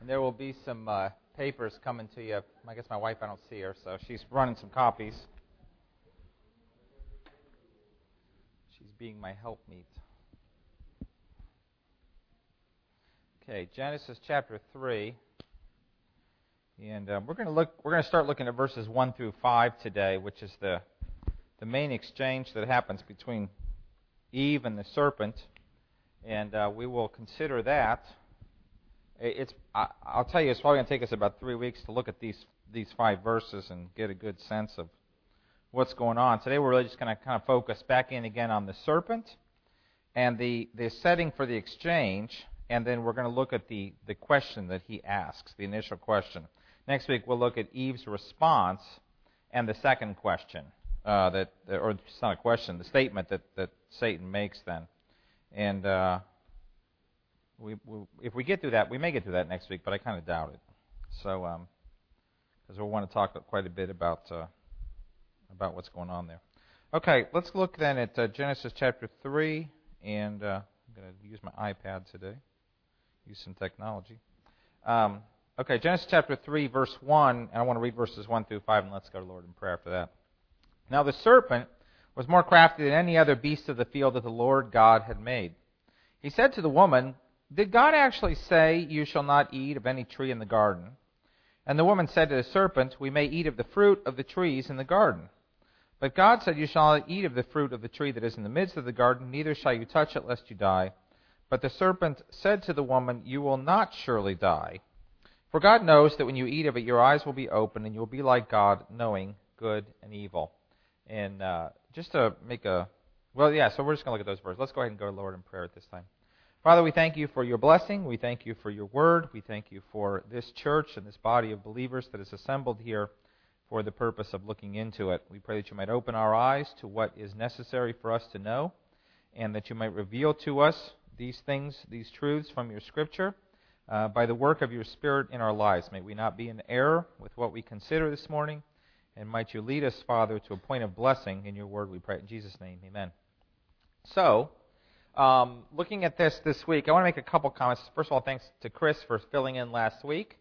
And there will be some papers coming to you. I guess my wife, I don't see her, so she's running some copies. She's being my helpmeet. Okay, Genesis chapter 3. And we're going to start looking at verses 1 through 5 today, which is the main exchange that happens between Eve and the serpent. And we will consider that. I'll tell you, it's probably going to take us about 3 weeks to look at these 5 verses and get a good sense of what's going on. Today we're really just going to kind of focus back in again on the serpent and the setting for the exchange, and then we're going to look at the question that he asks, the initial question. Next week we'll look at Eve's response and the second question, or it's not a question, the statement that Satan makes then. And if we get through that, we may get through that next week, but I kind of doubt it. So, because we'll want to talk quite a bit about what's going on there. Okay, let's look then at Genesis chapter 3, and I'm going to use my iPad today, use some technology. Okay, Genesis chapter 3, verse 1, and I want to read verses 1 through 5, and let's go to the Lord in prayer for that. Now the serpent was more crafty than any other beast of the field that the Lord God had made. He said to the woman, "Did God actually say, 'You shall not eat of any tree in the garden'?" And the woman said to the serpent, "We may eat of the fruit of the trees in the garden. But God said, 'You shall not eat of the fruit of the tree that is in the midst of the garden, neither shall you touch it, lest you die.' But the serpent said to the woman, 'You will not surely die. For God knows that when you eat of it, your eyes will be open, and you will be like God, knowing good and evil.'" And just to make so we're just going to look at those verses. Let's go ahead and go to the Lord in prayer at this time. Father, we thank you for your blessing. We thank you for your word. We thank you for this church and this body of believers that is assembled here for the purpose of looking into it. We pray that you might open our eyes to what is necessary for us to know, and that you might reveal to us these things, these truths from your Scripture, by the work of your Spirit in our lives. May we not be in error with what we consider this morning, and might you lead us, Father, to a point of blessing in your word, we pray in Jesus' name. Amen. So, looking at this week, I want to make a couple comments. First of all, thanks to Chris for filling in last week.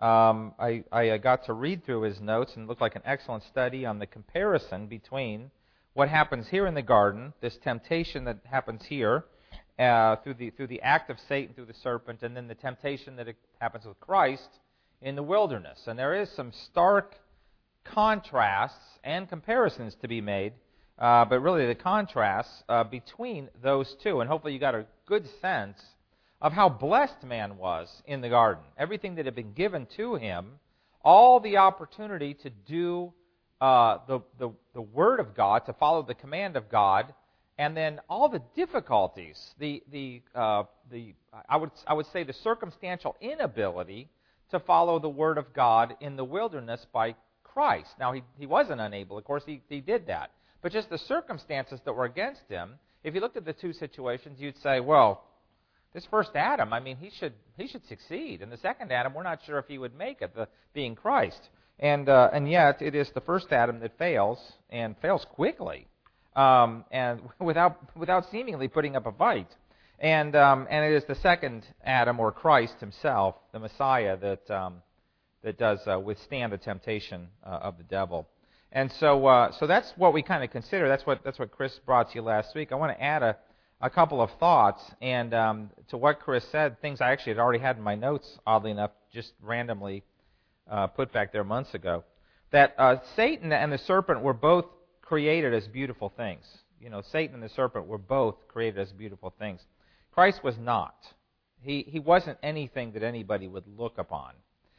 I got to read through his notes, and it looked like an excellent study on the comparison between what happens here in the garden, this temptation that happens here, through the act of Satan, through the serpent, and then the temptation that happens with Christ in the wilderness. And there is some stark contrasts and comparisons to be made, but really the contrasts between those two. And hopefully you got a good sense of how blessed man was in the garden. Everything that had been given to him, all the opportunity to do the Word of God, to follow the command of God, and then all the difficulties, I would say the circumstantial inability to follow the Word of God in the wilderness by Christ. Now, he wasn't unable. Of course, he did that. But just the circumstances that were against him, if you looked at the two situations, you'd say, well, this first Adam, I mean, he should succeed. And the second Adam, we're not sure if he would make it, being Christ. And yet, it is the first Adam that fails, and fails quickly, and without seemingly putting up a fight. And it is the second Adam, or Christ himself, the Messiah, that does withstand the temptation of the devil. And so that's what we kind of consider. That's what Chris brought to you last week. I want to add a couple of thoughts and to what Chris said, things I actually had already had in my notes, oddly enough, just randomly put back there months ago. That Satan and the serpent were both created as beautiful things. You know, Satan and the serpent were both created as beautiful things. Christ was not. He wasn't anything that anybody would look upon.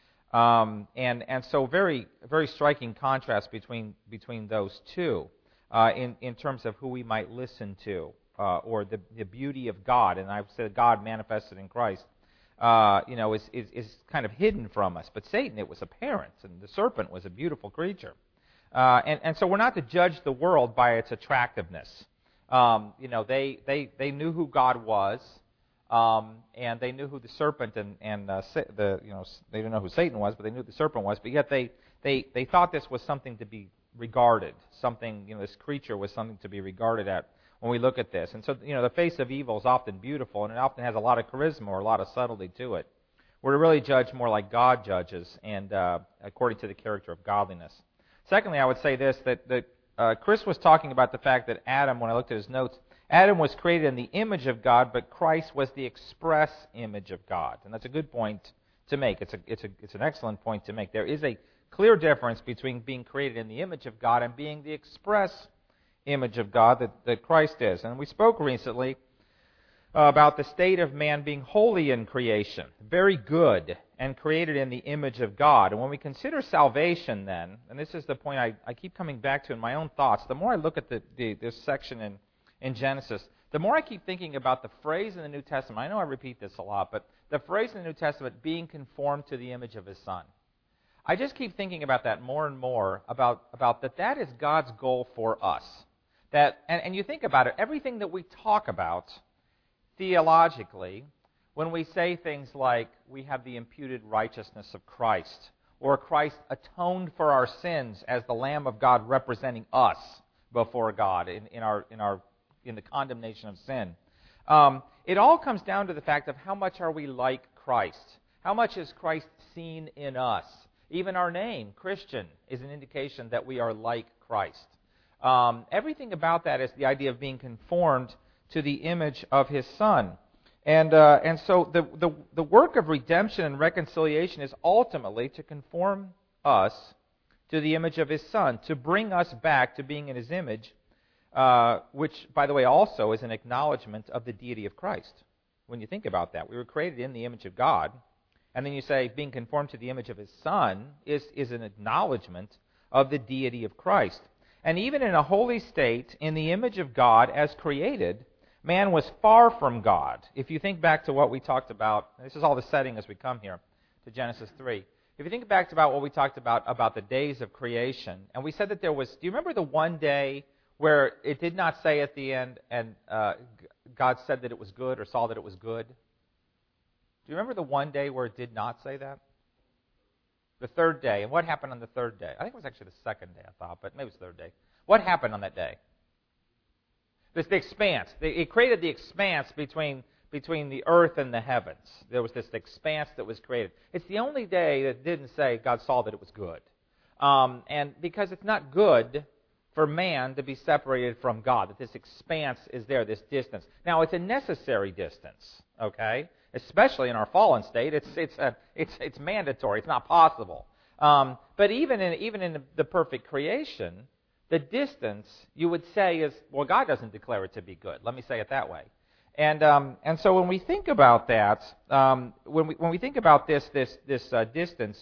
And so very, very striking contrast between those two in terms of who we might listen to, or the beauty of God. And I've said God manifested in Christ, is kind of hidden from us. But Satan, it was apparent, and the serpent was a beautiful creature. And so we're not to judge the world by its attractiveness. They knew who God was. And they knew who the serpent they didn't know who Satan was, but they knew who the serpent was. But yet they thought this was something to be regarded, this creature was something to be regarded at when we look at this. And so the face of evil is often beautiful, and it often has a lot of charisma or a lot of subtlety to it. We're to really judge more like God judges, and according to the character of godliness. Secondly, I would say this, that Chris was talking about the fact that Adam, when I looked at his notes, Adam was created in the image of God, but Christ was the express image of God. And that's a good point to make. It's an excellent point to make. There is a clear difference between being created in the image of God and being the express image of God that Christ is. And we spoke recently about the state of man being holy in creation, very good, and created in the image of God. And when we consider salvation then, and this is the point I keep coming back to in my own thoughts, the more I look at this section in Genesis, the more I keep thinking about the phrase in the New Testament. I know I repeat this a lot, but the phrase in the New Testament, being conformed to the image of His Son. I just keep thinking about that more and more, about that is God's goal for us. And you think about it, everything that we talk about theologically, when we say things like we have the imputed righteousness of Christ, or Christ atoned for our sins as the Lamb of God representing us before God in the condemnation of sin, it all comes down to the fact of how much are we like Christ? How much is Christ seen in us? Even our name, Christian, is an indication that we are like Christ. Everything about that is the idea of being conformed to the image of His Son. And so the work of redemption and reconciliation is ultimately to conform us to the image of His Son, to bring us back to being in His image, which, by the way, also is an acknowledgement of the deity of Christ. When you think about that, we were created in the image of God, and then you say being conformed to the image of His Son is an acknowledgement of the deity of Christ. And even in a holy state, in the image of God as created, man was far from God. If you think back to what we talked about, this is all the setting as we come here to Genesis 3. If you think back about what we talked about the days of creation, and we said that there was, do you remember the one day where it did not say at the end, and God said that it was good or saw that it was good? Do you remember the one day where it did not say that? The third day. And what happened on the third day? I think it was actually the second day, I thought, but maybe it was the third day. What happened on that day? The expanse. It created the expanse between the earth and the heavens. There was this expanse that was created. It's the only day that didn't say God saw that it was good. And because it's not good for man to be separated from God, that this expanse is there, this distance. Now, it's a necessary distance, okay? Especially in our fallen state, it's mandatory. It's not possible. But even in the perfect creation, the distance, you would say, is, well, God doesn't declare it to be good. Let me say it that way. And so when we think about that, when we think about this distance,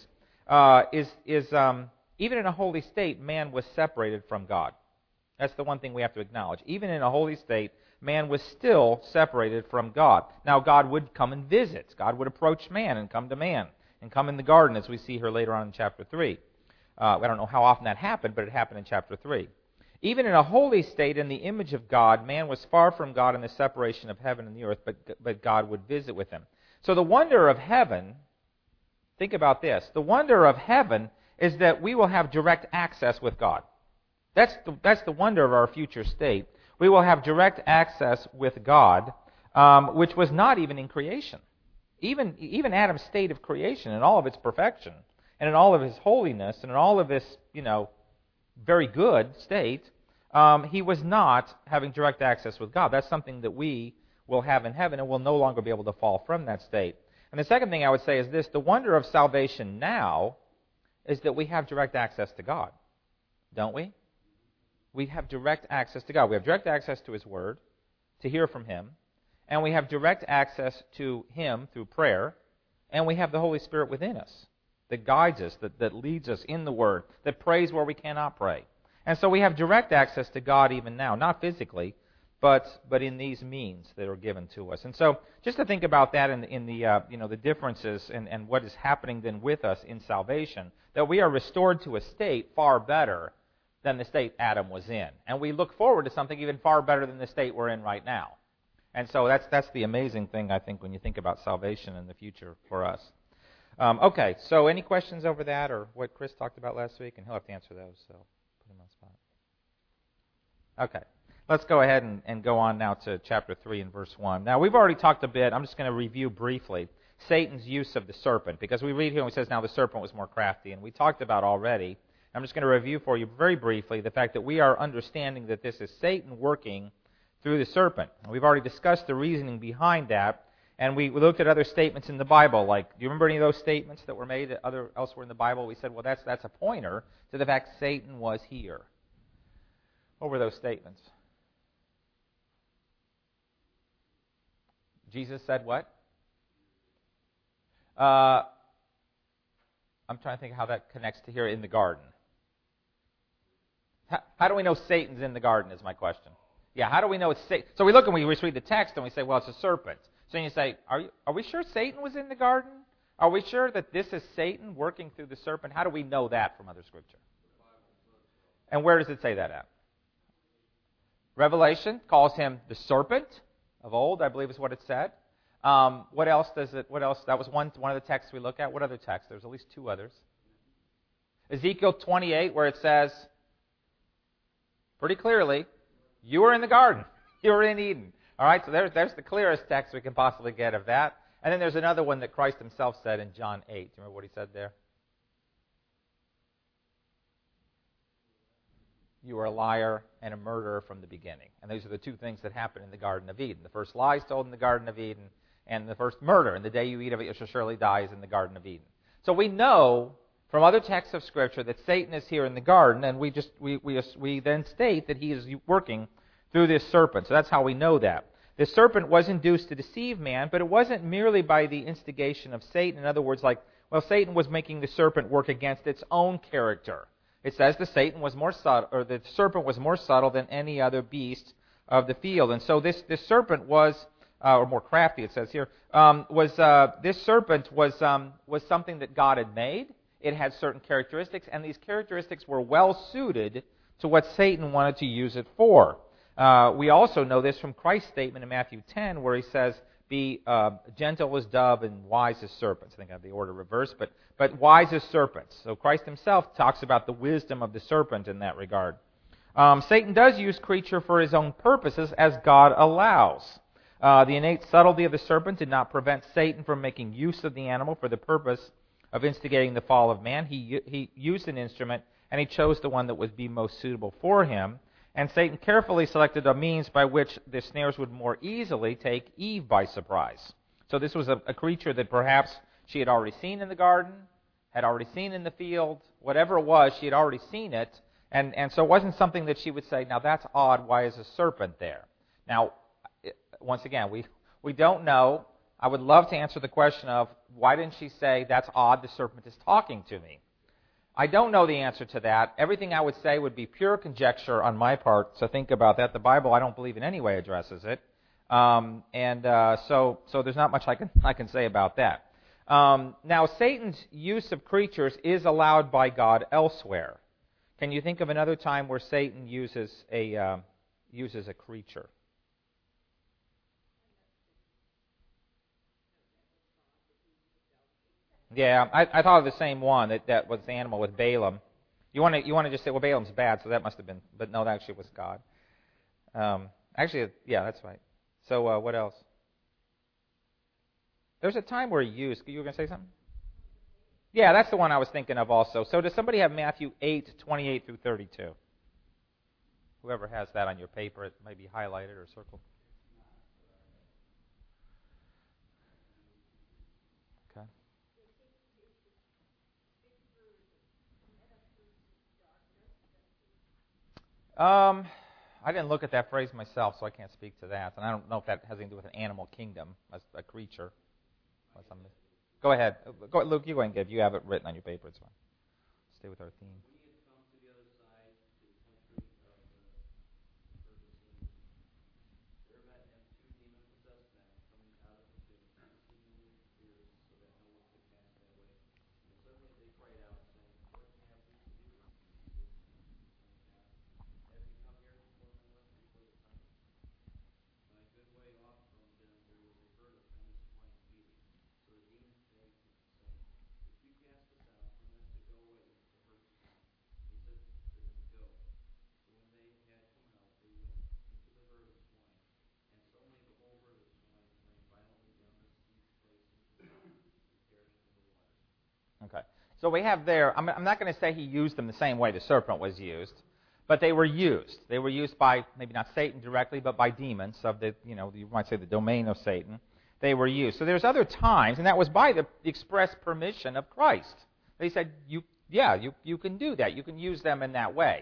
even in a holy state, man was separated from God. That's the one thing we have to acknowledge. Even in a holy state, man was still separated from God. Now, God would come and visit. God would approach man and come to man and come in the garden, as we see here later on in chapter 3. I don't know how often that happened, but it happened in chapter 3. Even in a holy state, in the image of God, man was far from God in the separation of heaven and the earth, but God would visit with him. So the wonder of heaven, think about this, the wonder of heaven is that we will have direct access with God. That's the wonder of our future state. We will have direct access with God, which was not even in creation. Even Adam's state of creation in all of its perfection, and in all of his holiness, and in all of his, very good state, he was not having direct access with God. That's something that we will have in heaven, and we'll no longer be able to fall from that state. And the second thing I would say is this: the wonder of salvation now is that we have direct access to God, don't we? We have direct access to God. We have direct access to His Word, to hear from Him, and we have direct access to Him through prayer, and we have the Holy Spirit within us that guides us, that leads us in the Word, that prays where we cannot pray. And so we have direct access to God even now, not physically, but in these means that are given to us. And so just to think about that in the differences and what is happening then with us in salvation, that we are restored to a state far better than the state Adam was in. And we look forward to something even far better than the state we're in right now. And so that's the amazing thing, I think, when you think about salvation in the future for us. Okay, so any questions over that or what Chris talked about last week? And he'll have to answer those, so put him on the spot. Okay, let's go ahead and go on now to chapter 3 and verse 1. Now, we've already talked a bit. I'm just going to review briefly. Satan's use of the serpent. Because we read here and it says, now the serpent was more crafty. And we talked about already, I'm just going to review for you very briefly the fact that we are understanding that this is Satan working through the serpent. And we've already discussed the reasoning behind that. And we looked at other statements in the Bible, like, do you remember any of those statements that were made elsewhere in the Bible? We said, well, that's a pointer to the fact Satan was here. What were those statements? Jesus said what? I'm trying to think how that connects to here in the garden. How do we know Satan's in the garden is my question. Yeah, how do we know it's Satan? So we look and we read the text and we say, well, it's a serpent. So you say, are we sure Satan was in the garden? Are we sure that this is Satan working through the serpent? How do we know that from other Scripture? And where does it say that at? Revelation calls him the serpent of old, I believe is what it said. What else? That was one of the texts we look at. What other text? There's at least two others. Ezekiel 28, where it says pretty clearly, you were in the garden. You were in Eden. All right, so there's the clearest text we can possibly get of that. And then there's another one that Christ himself said in John 8. Do you remember what he said there? You were a liar and a murderer from the beginning. And those are the two things that happened in the Garden of Eden. The first lies told in the Garden of Eden, and the first murder. And the day you eat of it, you shall surely die, is in the Garden of Eden. So we know from other texts of Scripture that Satan is here in the garden, and we then state that he is working through this serpent. So that's how we know that. The serpent was induced to deceive man, but it wasn't merely by the instigation of Satan. In other words, Satan was making the serpent work against its own character. It says the serpent was more subtle than any other beast of the field. And so this serpent was, or more crafty, it says here, this serpent was something that God had made. It had certain characteristics, and these characteristics were well suited to what Satan wanted to use it for. We also know this from Christ's statement in Matthew 10, where he says, be gentle as dove and wise as serpents. I think I have the order reversed, but wise as serpents. So Christ himself talks about the wisdom of the serpent in that regard. Satan does use creature for his own purposes as God allows. The innate subtlety of the serpent did not prevent Satan from making use of the animal for the purpose of instigating the fall of man. He used an instrument, and he chose the one that would be most suitable for him. And Satan carefully selected a means by which the snares would more easily take Eve by surprise. So this was a creature that perhaps she had already seen in the garden, had already seen in the field, whatever it was, she had already seen it. And so it wasn't something that she would say, now that's odd, why is a serpent there? Now, once again, we don't know. I would love to answer the question of, why didn't she say, that's odd, the serpent is talking to me? I don't know the answer to that. Everything I would say would be pure conjecture on my part, so think about that. The Bible, I don't believe in any way addresses it. So there's not much I can say about that. Now, Satan's use of creatures is allowed by God elsewhere. Can you think of another time where Satan uses a creature? Yeah, I thought of the same one that was the animal with Balaam. You want to just say, well, Balaam's bad, so that must have been, but no, that actually was God. Yeah, that's right. So what else? There's a time where he used. You were going to say something? Yeah, that's the one I was thinking of also. So does somebody have Matthew 8:28 through 32? Whoever has that on your paper, it may be highlighted or circled. Okay. I didn't look at that phrase myself, so I can't speak to that. And I don't know if that has anything to do with an animal kingdom, a creature. Go ahead. Luke, you go ahead and give. You have it written on your paper. It's fine. Stay with our theme. So we have there, I'm not going to say he used them the same way the serpent was used, but they were used. They were used by, maybe not Satan directly, but by demons of the, you might say the domain of Satan. They were used. So there's other times, and that was by the express permission of Christ. They said, you can do that. You can use them in that way.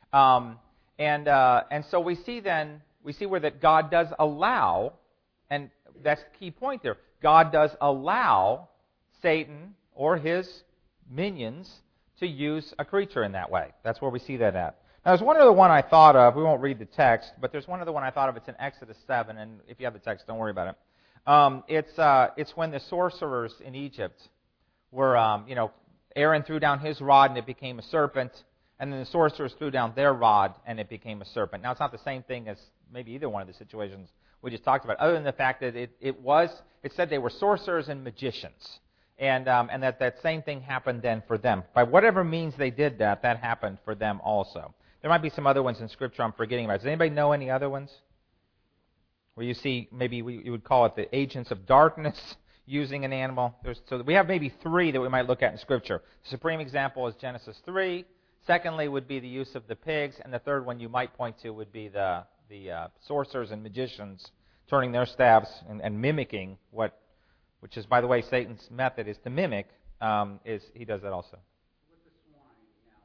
And so we see where that God does allow, and that's the key point there, God does allow Satan or his minions to use a creature in that way. That's where we see that at. Now, there's one other one I thought of. We won't read the text, but there's one other one I thought of. It's in Exodus 7, and if you have the text, don't worry about it. It's when the sorcerers in Egypt were, Aaron threw down his rod and it became a serpent, and then the sorcerers threw down their rod and it became a serpent. Now, it's not the same thing as maybe either one of the situations we just talked about, other than the fact that it said they were sorcerers and magicians. And that same thing happened then for them. By whatever means they did that happened for them also. There might be some other ones in Scripture I'm forgetting about. Does anybody know any other ones? Where you see, maybe you would call it the agents of darkness using an animal. So we have maybe three that we might look at in Scripture. The supreme example is Genesis 3. Secondly would be the use of the pigs. And the third one you might point to would be the sorcerers and magicians turning their staffs and mimicking which is, by the way, Satan's method is to mimic, he does that also. With the swine now,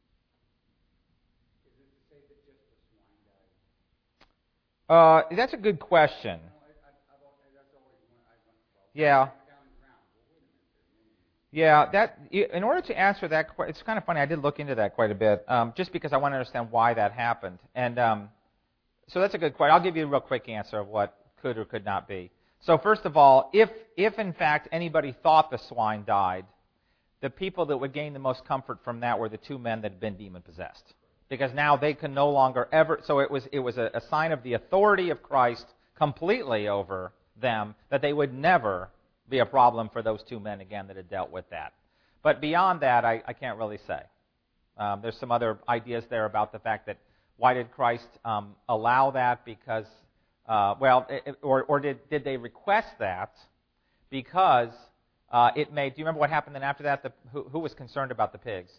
is it to say that just the swine died? That's a good question. That's always one I went for. Yeah. Down the ground. Well, wait a minute. Yeah, in order to answer that, it's kind of funny. I did look into that quite a bit, just because I want to understand why that happened. And so that's a good question. I'll give you a real quick answer of what could or could not be. So first of all, if in fact anybody thought the swine died, the people that would gain the most comfort from that were the two men that had been demon-possessed. Because now they can no longer ever... So it was a sign of the authority of Christ completely over them, that they would never be a problem for those two men again that had dealt with that. But beyond that, I can't really say. There's some other ideas there about the fact that why did Christ allow that? Because... did they request that because it made... Do you remember what happened then after that? Who was concerned about the pigs?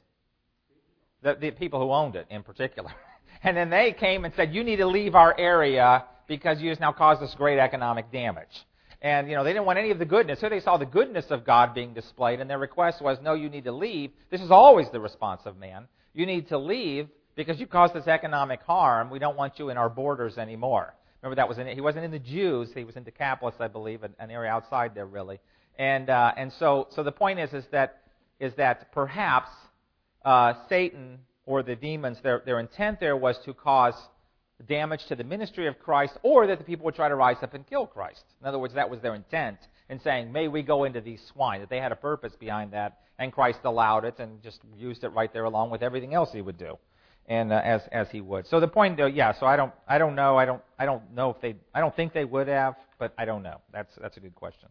The people who owned it in particular. And then they came and said, you need to leave our area because you just now caused us great economic damage. And, they didn't want any of the goodness. So they saw the goodness of God being displayed, and their request was, no, you need to leave. This is always the response of man. You need to leave because you caused us economic harm. We don't want you in our borders anymore. Remember, he wasn't in the Jews. He was in Decapolis, I believe, an area outside there, really. And so the point is that perhaps Satan or the demons, their intent there was to cause damage to the ministry of Christ, or that the people would try to rise up and kill Christ. In other words, that was their intent in saying, may we go into these swine, that they had a purpose behind that, and Christ allowed it and just used it right there along with everything else he would do. And as he would. So the point, so I don't know. I don't know if I don't think they would have, but I don't know. That's a good question.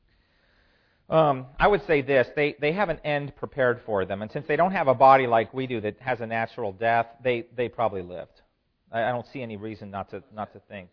I would say this: they have an end prepared for them, and since they don't have a body like we do that has a natural death, they probably lived. I don't see any reason not to think.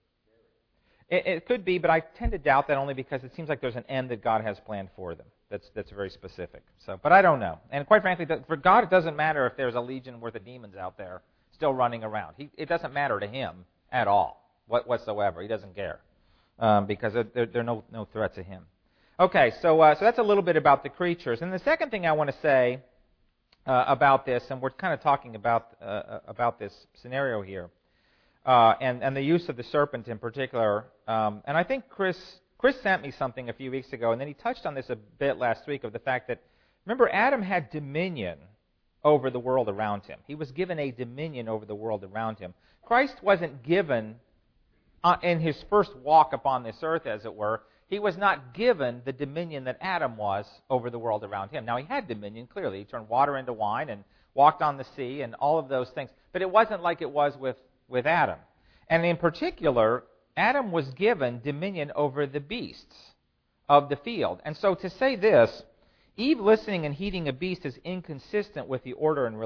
It could be, but I tend to doubt that only because it seems like there's an end that God has planned for them. That's very specific. So, but I don't know. And quite frankly, for God, it doesn't matter if there's a legion worth of demons out there still running around. It doesn't matter to him at all, whatsoever. He doesn't care because there are no threat to him. Okay, so that's a little bit about the creatures. And the second thing I want to say about this, and we're kind of talking about this scenario here, and the use of the serpent in particular. And I think Chris sent me something a few weeks ago, and then he touched on this a bit last week, of the fact that, remember, Adam had dominion over the world around him. He was given a dominion over the world around him. Christ wasn't given, in his first walk upon this earth, as it were, he was not given the dominion that Adam was over the world around him. Now, he had dominion, clearly. He turned water into wine and walked on the sea and all of those things. But it wasn't like it was with Adam. And in particular, Adam was given dominion over the beasts of the field. And so to say this, Eve listening and heeding a beast is inconsistent with the order and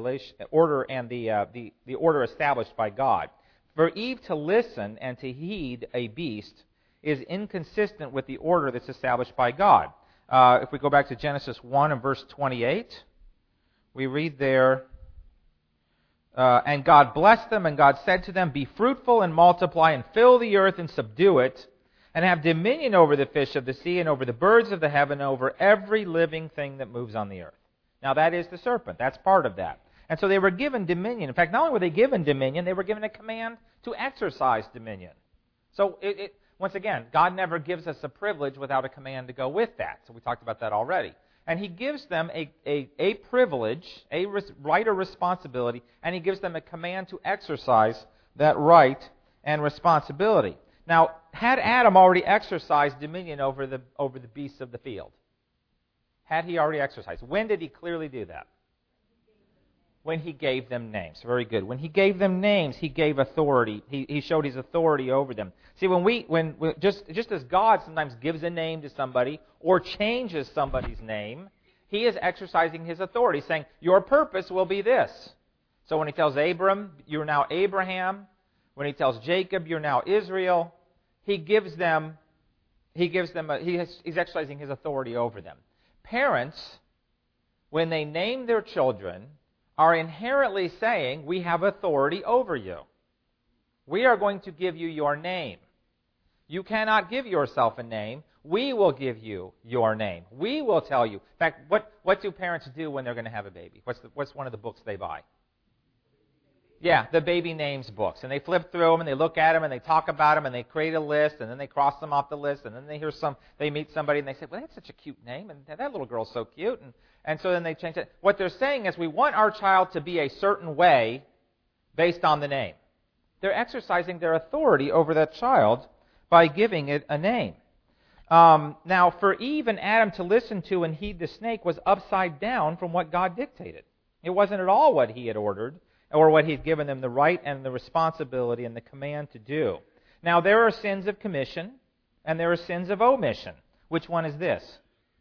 the order established by God. For Eve to listen and to heed a beast is inconsistent with the order that's established by God. If we go back to Genesis 1 and verse 28, we read there, and God blessed them, and God said to them, be fruitful and multiply, and fill the earth and subdue it, and have dominion over the fish of the sea, and over the birds of the heaven, and over every living thing that moves on the earth. Now that is the serpent. That's part of that. And so they were given dominion. In fact, not only were they given dominion, they were given a command to exercise dominion. So once again, God never gives us a privilege without a command to go with that. So we talked about that already. And He gives them a privilege, a right or responsibility, and He gives them a command to exercise that right and responsibility. Now, had Adam already exercised dominion over the beasts of the field? Had he already exercised? When did he clearly do that? When he gave them names. Very good. When he gave them names, he gave authority. He showed his authority over them. See, when just as God sometimes gives a name to somebody or changes somebody's name, He is exercising His authority, saying, your purpose will be this. So when He tells Abram, you're now Abraham. When He tells Jacob, you're now Israel. He's exercising His authority over them. Parents, when they name their children, are inherently saying, we have authority over you. We are going to give you your name. You cannot give yourself a name. We will give you your name. We will tell you. In fact, what do parents do when they're going to have a baby? What's one of the books they buy? Yeah, the baby names books. And they flip through them, and they look at them, and they talk about them, and they create a list, and then they cross them off the list, and then they meet somebody, and they say, well, that's such a cute name, and that little girl's so cute, and so then they change it. What they're saying is we want our child to be a certain way based on the name. They're exercising their authority over that child by giving it a name. Now, for Eve and Adam to listen to and heed the snake was upside down from what God dictated. It wasn't at all what He had ordered, or what He'd given them the right and the responsibility and the command to do. Now, there are sins of commission, and there are sins of omission. Which one is this?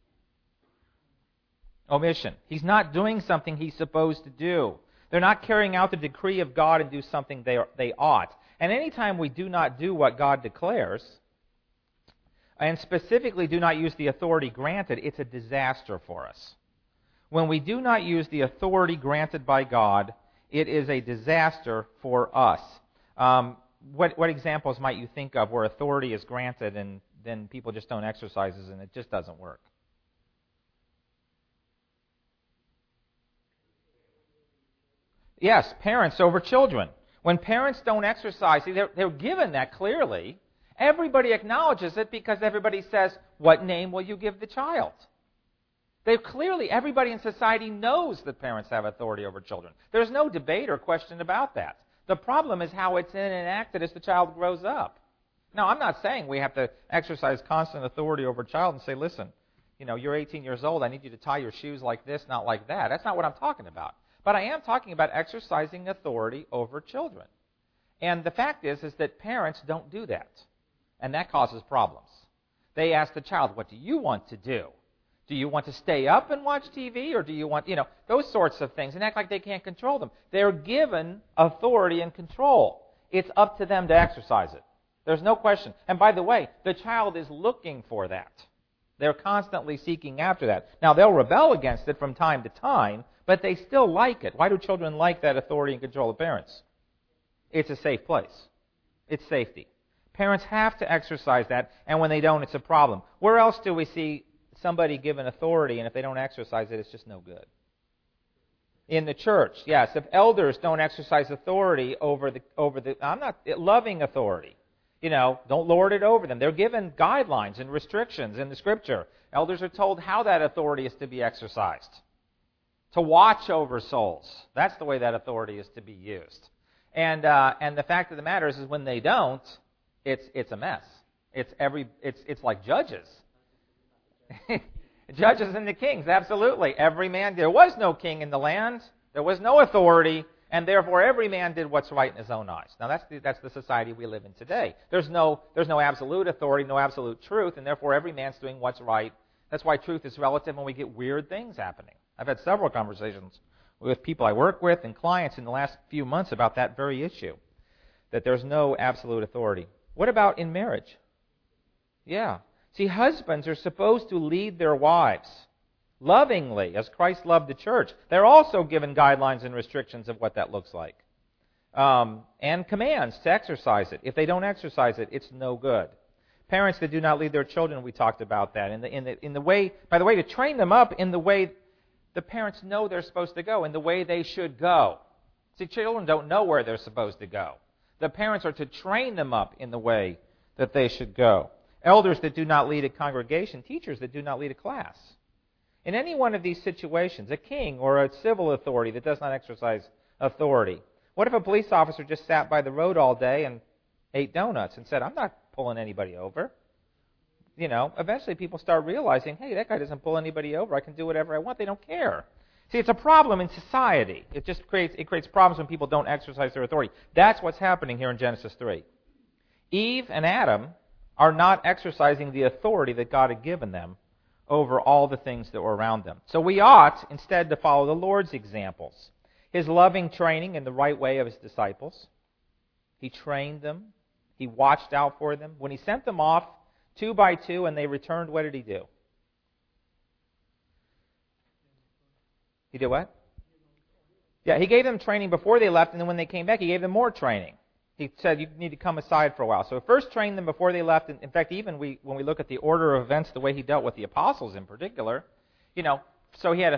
Omission. He's not doing something he's supposed to do. They're not carrying out the decree of God and do something they ought. And anytime we do not do what God declares, and specifically do not use the authority granted, it's a disaster for us. When we do not use the authority granted by God, it is a disaster for us. What examples might you think of where authority is granted and then people just don't exercise it and it just doesn't work? Yes, parents over children. When parents don't exercise, they're given that clearly. Everybody acknowledges it because everybody says, what name will you give the child? Everybody in society knows that parents have authority over children. There's no debate or question about that. The problem is how it's enacted as the child grows up. Now, I'm not saying we have to exercise constant authority over a child and say, listen, you're 18 years old, I need you to tie your shoes like this, not like that. That's not what I'm talking about. But I am talking about exercising authority over children. And the fact is that parents don't do that. And that causes problems. They ask the child, what do you want to do? Do you want to stay up and watch TV, or do you want, those sorts of things, and act like they can't control them? They're given authority and control. It's up to them to exercise it. There's no question. And by the way, the child is looking for that. They're constantly seeking after that. Now, they'll rebel against it from time to time, but they still like it. Why do children like that authority and control of parents? It's a safe place. It's safety. Parents have to exercise that, and when they don't, it's a problem. Where else do we see somebody given authority, and if they don't exercise it, it's just no good? In the church, yes. If elders don't exercise authority over the I'm not loving authority. Don't lord it over them. They're given guidelines and restrictions in the Scripture. Elders are told how that authority is to be exercised. To watch over souls. That's the way that authority is to be used. And the fact of the matter is when they don't, it's a mess. It's like judges. Judges and the kings, absolutely. Every man, there was no king in the land. There was no authority, and therefore every man did what's right in his own eyes. Now that's the society we live in today. There's no absolute authority, no absolute truth, and therefore every man's doing what's right. That's why truth is relative when we get weird things happening. I've had several conversations with people I work with and clients in the last few months about that very issue, that there's no absolute authority. What about in marriage? Yeah. See, husbands are supposed to lead their wives lovingly, as Christ loved the church. They're also given guidelines and restrictions of what that looks like. And commands to exercise it. If they don't exercise it, it's no good. Parents that do not lead their children, we talked about that. In the way, by the way, to train them up in the way the parents know they're supposed to go, in the way they should go. See, children don't know where they're supposed to go. The parents are to train them up in the way that they should go. Elders that do not lead a congregation, teachers that do not lead a class. In any one of these situations, a king or a civil authority that does not exercise authority. What if a police officer just sat by the road all day and ate donuts and said, I'm not pulling anybody over? You know, eventually people start realizing, hey, that guy doesn't pull anybody over. I can do whatever I want. They don't care. See, it's a problem in society. It creates problems when people don't exercise their authority. That's what's happening here in Genesis 3. Eve and Adam are not exercising the authority that God had given them over all the things that were around them. So we ought instead to follow the Lord's examples. His loving training in the right way of his disciples. He trained them. He watched out for them. When he sent them off 2 by 2 and they returned, what did he do? He did what? Yeah, he gave them training before they left, and then when they came back, he gave them more training. He said, you need to come aside for a while. So he first trained them before they left. In fact, even when we look at the order of events, the way he dealt with the apostles in particular, so he had a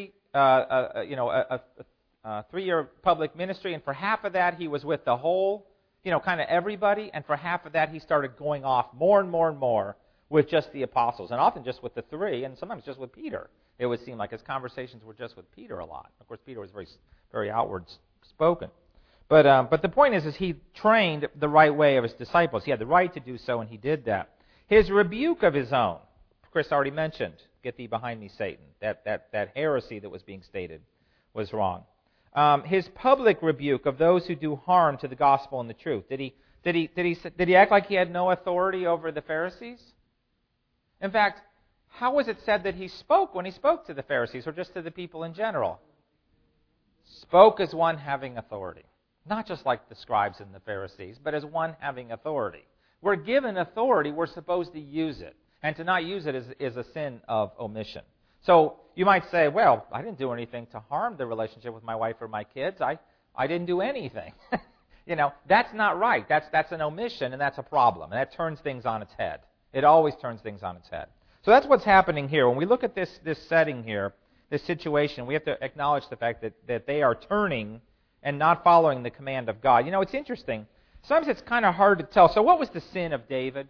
3-year public ministry, and for half of that he was with the whole, kind of everybody, and for half of that he started going off more and more and more with just the apostles, and often just with the 3, and sometimes just with Peter. It would seem like his conversations were just with Peter a lot. Of course, Peter was very, very outward spoken. But the point is he trained the right way of his disciples. He had the right to do so, and he did that. His rebuke of his own, Chris already mentioned, get thee behind me, Satan. That heresy that was being stated was wrong. His public rebuke of those who do harm to the gospel and the truth. Did he act like he had no authority over the Pharisees? In fact, how was it said that he spoke when he spoke to the Pharisees, or just to the people in general? Spoke as one having authority. Not just like the scribes and the Pharisees, but as one having authority. We're given authority, we're supposed to use it. And to not use it is a sin of omission. So you might say, well, I didn't do anything to harm the relationship with my wife or my kids. I didn't do anything. That's not right. That's an omission, and that's a problem. And that turns things on its head. It always turns things on its head. So that's what's happening here. When we look at this setting here, this situation, we have to acknowledge the fact that they are turning and not following the command of God. It's interesting. Sometimes it's kind of hard to tell. So what was the sin of David?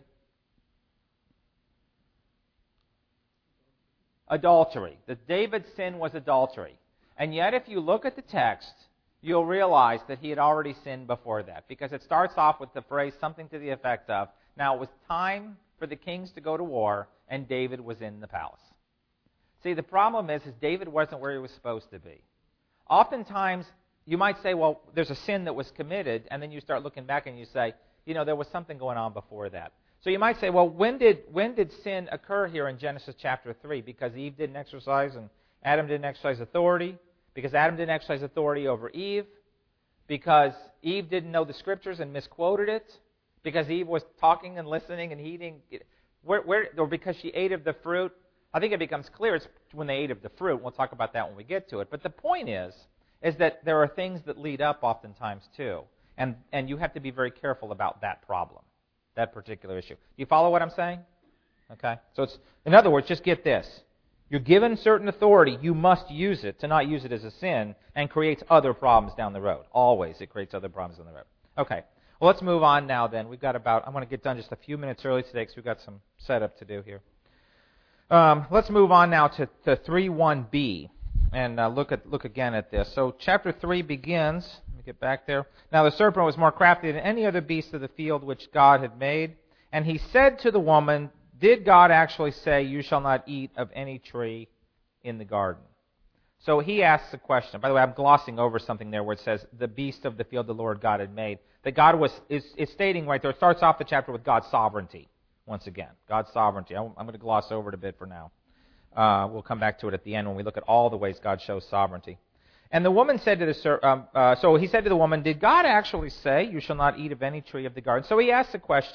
Adultery. David's sin was adultery. And yet if you look at the text, you'll realize that he had already sinned before that. Because it starts off with the phrase, something to the effect of, now it was time for the kings to go to war, and David was in the palace. See, the problem is David wasn't where he was supposed to be. Oftentimes, you might say, well, there's a sin that was committed, and then you start looking back and you say, there was something going on before that. So you might say, well, when did sin occur here in Genesis chapter 3? Because Eve didn't exercise and Adam didn't exercise authority? Because Adam didn't exercise authority over Eve? Because Eve didn't know the Scriptures and misquoted it? Because Eve was talking and listening and eating? Or because she ate of the fruit? I think it becomes clear it's when they ate of the fruit. We'll talk about that when we get to it. But the point is that there are things that lead up oftentimes too. And you have to be very careful about that problem, that particular issue. Do you follow what I'm saying? Okay. So in other words, just get this. You're given certain authority, you must use it. To not use it as a sin and creates other problems down the road. Always it creates other problems down the road. Okay. Well, let's move on now then. We've got I want to get done just a few minutes early today because we've got some setup to do here. Let's move on now to 3:1b and look again at this. So chapter 3 begins, let me get back there. Now the serpent was more crafty than any other beast of the field which God had made. And he said to the woman, did God actually say, you shall not eat of any tree in the garden? So he asks a question. By the way, I'm glossing over something there where it says, the beast of the field the Lord God had made. That God is stating right there, it starts off the chapter with God's sovereignty. Once again, God's sovereignty. I'm going to gloss over it a bit for now. We'll come back to it at the end when we look at all the ways God shows sovereignty. And the woman said to so he said to the woman, did God actually say, you shall not eat of any tree of the garden? So he asks a question.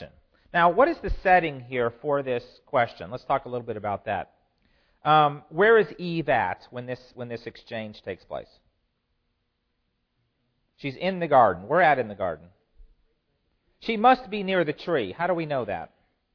Now, what is the setting here for this question? Let's talk a little bit about that. Where is Eve at when this exchange takes place? She's in the garden. Where at in the garden? She must be near the tree. How do we know that?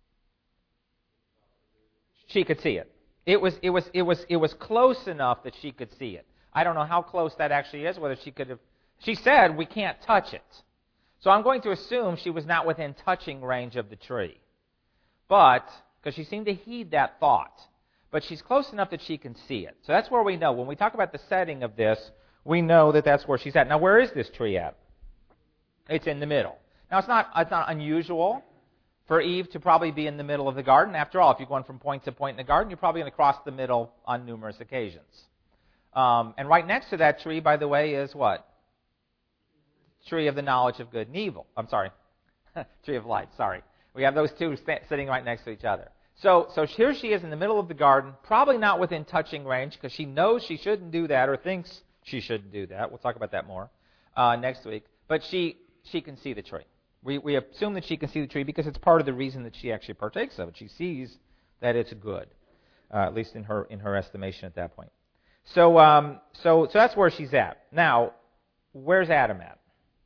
She could see it. It was close enough that she could see it. I don't know how close that actually is, whether she could have... She said, we can't touch it. So I'm going to assume she was not within touching range of the tree. But, because she seemed to heed that thought. But she's close enough that she can see it. So that's where we know. When we talk about the setting of this, we know that that's where she's at. Now, where is this tree at? It's in the middle. Now, it's not unusual for Eve to probably be in the middle of the garden. After all, if you're going from point to point in the garden, you're probably going to cross the middle on numerous occasions. And right next to that tree, by the way, is what? Tree of the knowledge of good and evil. I'm sorry. Tree of life, sorry. We have those two sitting right next to each other. So here she is in the middle of the garden, probably not within touching range, because she knows she shouldn't do that, or thinks she shouldn't do that. We'll talk about that more next week. But she can see the tree. We assume that she can see the tree because it's part of the reason that she actually partakes of it. She sees that it's good, at least in her estimation at that point. So that's where she's at. Now, where's Adam at?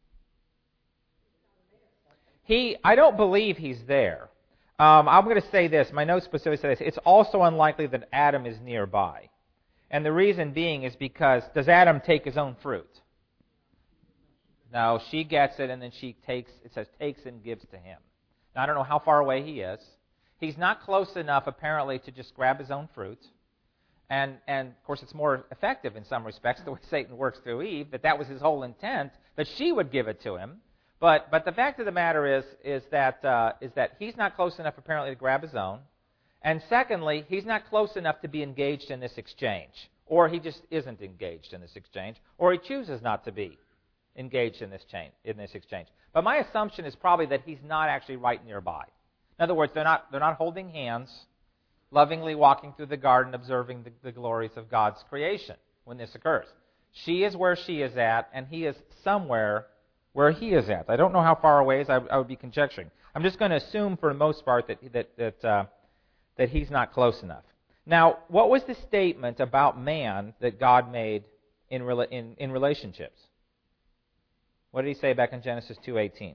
I don't believe he's there. I'm going to say this. My notes specifically say this. It's also unlikely that Adam is nearby. And the reason being is because, does Adam take his own fruit? No, she gets it, and then she takes and gives to him. Now, I don't know how far away he is. He's not close enough, apparently, to just grab his own fruit. And of course, it's more effective in some respects, the way Satan works through Eve, that was his whole intent, that she would give it to him. But the fact of the matter is that he's not close enough, apparently, to grab his own. And secondly, he's not close enough to be engaged in this exchange. Or he just isn't engaged in this exchange. Or he chooses not to be engaged in this exchange. But my assumption is probably that he's not actually right nearby. In other words, they're not holding hands, lovingly walking through the garden, observing the glories of God's creation when this occurs. She is where she is at, and he is somewhere where he is at. I don't know how far away is. I would be conjecturing. I'm just going to assume for the most part that he's not close enough. Now, what was the statement about man that God made in relationships? What did he say back in Genesis 2:18?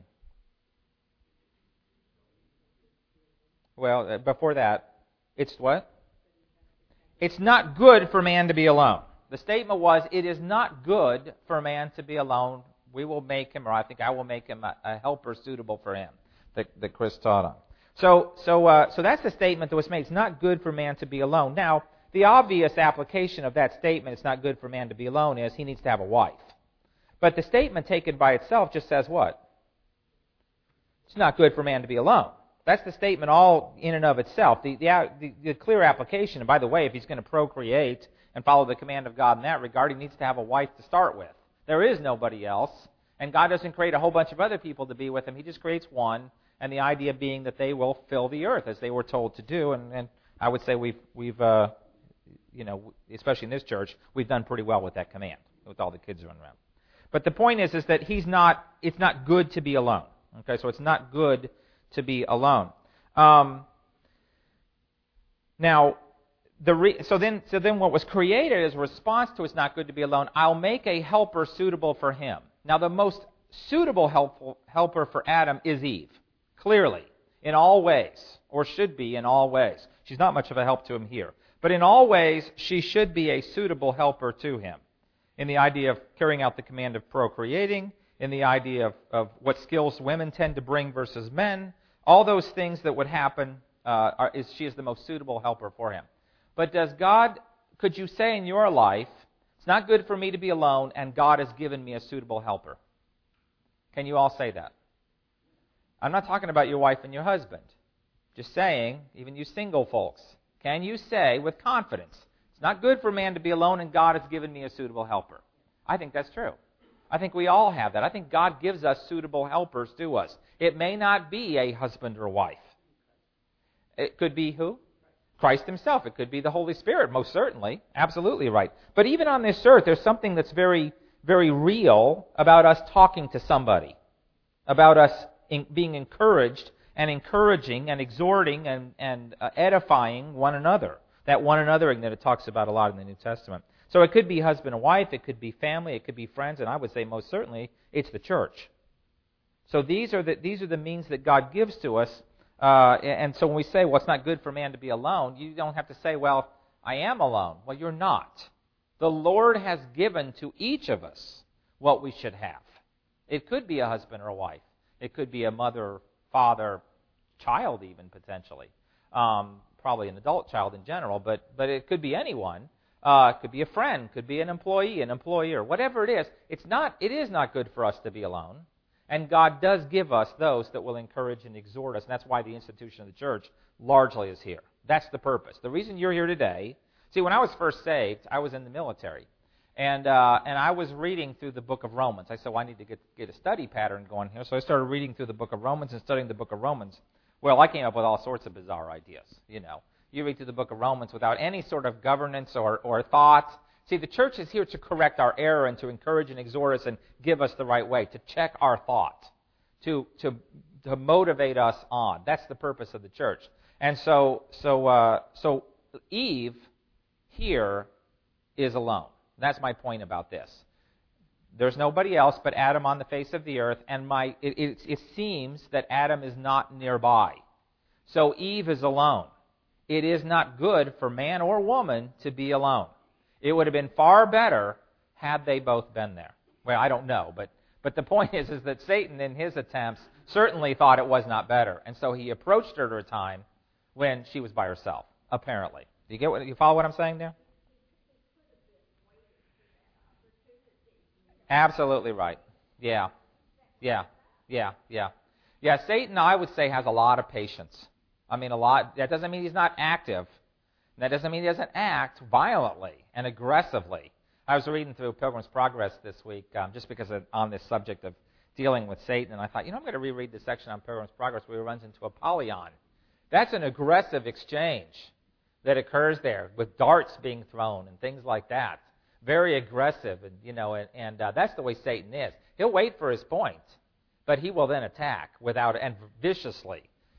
Well, before that, it's what? It's not good for man to be alone. The statement was, it is not good for man to be alone. We will make him, or I think I will make him a helper suitable for him, that Chris taught on. So that's the statement that was made. It's not good for man to be alone. Now, the obvious application of that statement, it's not good for man to be alone, is he needs to have a wife. But the statement taken by itself just says what? It's not good for man to be alone. That's the statement all in and of itself. The clear application, and by the way, if he's going to procreate and follow the command of God in that regard, he needs to have a wife to start with. There is nobody else, and God doesn't create a whole bunch of other people to be with him. He just creates one, and the idea being that they will fill the earth as they were told to do. And I would say we've especially in this church, we've done pretty well with that command with all the kids running around. But the point is that it's not good to be alone. Okay, so it's not good to be alone. Now, so then what was created as a response to it's not good to be alone, I'll make a helper suitable for him. Now, the most suitable helper for Adam is Eve, clearly, in all ways, or should be in all ways. She's not much of a help to him here. But in all ways, she should be a suitable helper to him. In the idea of carrying out the command of procreating, in the idea of what skills women tend to bring versus men, all those things that would happen, she is the most suitable helper for him. But could you say in your life, it's not good for me to be alone, and God has given me a suitable helper? Can you all say that? I'm not talking about your wife and your husband. Just saying, even you single folks, can you say with confidence, it's not good for man to be alone, and God has given me a suitable helper? I think that's true. I think we all have that. I think God gives us suitable helpers to us. It may not be a husband or wife. It could be who? Christ himself. It could be the Holy Spirit, most certainly. Absolutely right. But even on this earth, there's something that's very, very real about us talking to somebody, about us being encouraged and encouraging and exhorting and edifying one another. That one anothering that it talks about a lot in the New Testament. So it could be husband and wife, it could be family, it could be friends, and I would say most certainly it's the church. So these are the means that God gives to us. And so when we say, well, it's not good for man to be alone, you don't have to say, well, I am alone. Well, you're not. The Lord has given to each of us what we should have. It could be a husband or a wife. It could be a mother, father, child even potentially. Probably an adult child in general, but it could be anyone. It could be a friend, could be an employee, an employer, whatever it is. It is not good for us to be alone. And God does give us those that will encourage and exhort us, and that's why the institution of the church largely is here. That's the purpose. The reason you're here today, see, when I was first saved, I was in the military, and I was reading through the book of Romans. I said, well, I need to get a study pattern going here, so I started reading through the book of Romans and studying the book of Romans. Well, I came up with all sorts of bizarre ideas, You read through the book of Romans without any sort of governance or thought. See, the church is here to correct our error and to encourage and exhort us and give us the right way, to check our thought, to motivate us on. That's the purpose of the church. And so Eve here is alone. That's my point about this. There's nobody else but Adam on the face of the earth, and it seems that Adam is not nearby. So Eve is alone. It is not good for man or woman to be alone. It would have been far better had they both been there. Well, I don't know, but the point is that Satan, in his attempts, certainly thought it was not better, and so he approached her at a time when she was by herself. Apparently, you follow what I'm saying there? Absolutely right. Yeah. Satan, I would say, has a lot of patience. I mean, a lot. That doesn't mean he's not active. That doesn't mean he doesn't act violently and aggressively. I was reading through Pilgrim's Progress this week just because on this subject of dealing with Satan, and I thought, I'm going to reread the section on Pilgrim's Progress where he runs into Apollyon. That's an aggressive exchange that occurs there with darts being thrown and things like that. Very aggressive, and that's the way Satan is. He'll wait for his point, but he will then attack and viciously.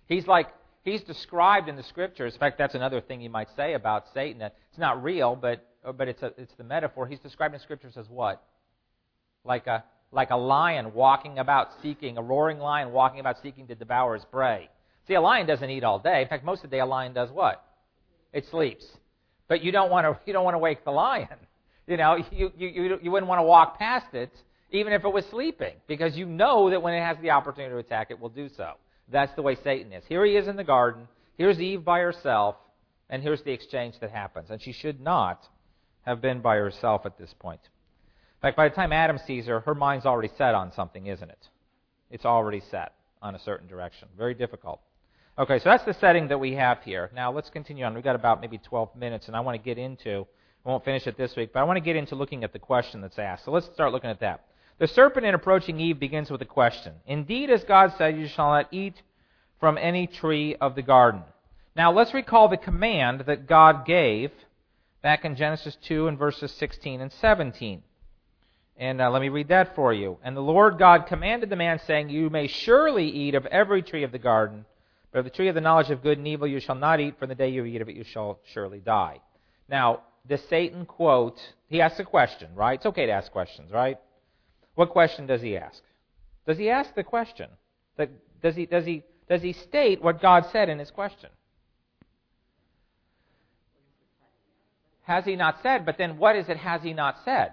He's described in the Scriptures. In fact, that's another thing you might say about Satan. It's not real, but it's the metaphor. He's described in the Scriptures as what? Like a lion walking about seeking, a roaring lion walking about seeking to devour his prey. See, a lion doesn't eat all day. In fact, most of the day a lion does what? It sleeps. But you don't want to wake the lion. You wouldn't want to walk past it, even if it was sleeping, because you know that when it has the opportunity to attack, it will do so. That's the way Satan is. Here he is in the garden. Here's Eve by herself, and here's the exchange that happens. And she should not have been by herself at this point. In fact, by the time Adam sees her, her mind's already set on something, isn't it? It's already set on a certain direction. Very difficult. Okay, so that's the setting that we have here. Now, let's continue on. We've got about maybe 12 minutes, and I want to get into, I won't finish it this week, but I want to get into looking at the question that's asked. So let's start looking at that. The serpent in approaching Eve begins with a question. Indeed, as God said, you shall not eat from any tree of the garden. Now, let's recall the command that God gave back in Genesis 2 and verses 16 and 17. And let me read that for you. And the Lord God commanded the man, saying, you may surely eat of every tree of the garden, but of the tree of the knowledge of good and evil you shall not eat, for in the day you eat of it you shall surely die. Now, the Satan quote, he asks a question, right? It's okay to ask questions, right? What question does he ask? Does he ask the question? Does he state what God said in his question? Has he not said? But then what is it has he not said?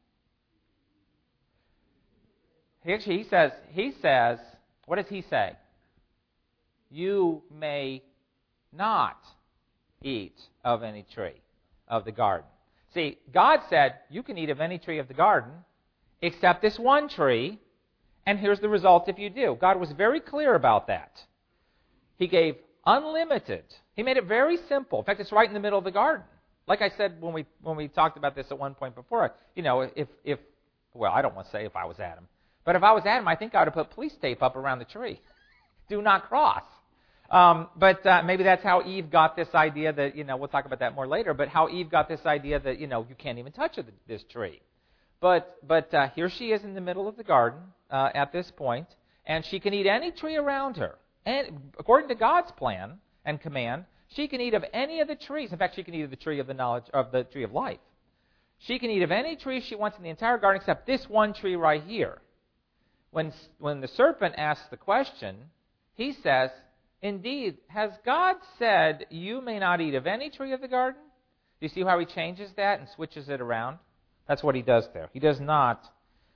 He says, what does he say? You may not eat of any tree of the garden. See, God said, you can eat of any tree of the garden, except this one tree, and here's the result if you do. God was very clear about that. He gave unlimited. He made it very simple. In fact, it's right in the middle of the garden. Like I said when we talked about this at one point before, well, I don't want to say if I was Adam, but if I was Adam, I think I would have put police tape up around the tree. Do not cross. But maybe that's how Eve got this idea that, we'll talk about that more later, but how Eve got this idea that, you can't even touch this tree. But here she is in the middle of the garden at this point, and she can eat any tree around her. according to God's plan and command, she can eat of any of the trees. In fact, she can eat of the tree of the knowledge of the tree of life. She can eat of any tree she wants in the entire garden except this one tree right here. When the serpent asks the question, he says, "Indeed, has God said you may not eat of any tree of the garden?" Do you see how he changes that and switches it around? That's what he does there. He does not.